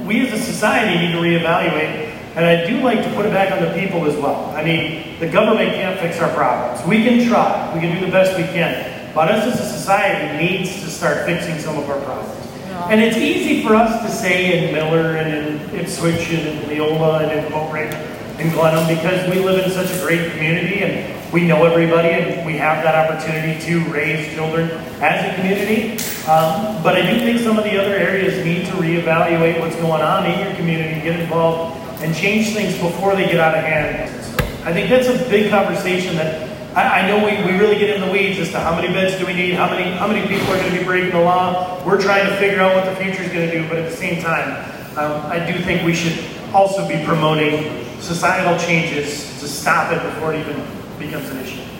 we as a society need to reevaluate, and I do like to put it back on the people as well. I mean, the government can't fix our problems. We can try, we can do the best we can, but us as a society needs to start fixing some of our problems. And it's easy for us to say in Miller and in Ipswich and in Leola and in Oak Ridge and Glenham, because we live in such a great community and we know everybody and we have that opportunity to raise children as a community. But I do think some of the other areas need to reevaluate what's going on in your community, get involved, and change things before they get out of hand. I think that's a big conversation that I know we really get in the weeds as to how many beds do we need, how many people are going to be breaking the law. We're trying to figure out what the future is going to do, but at the same time, I do think we should also be promoting societal changes to stop it before it even becomes an issue.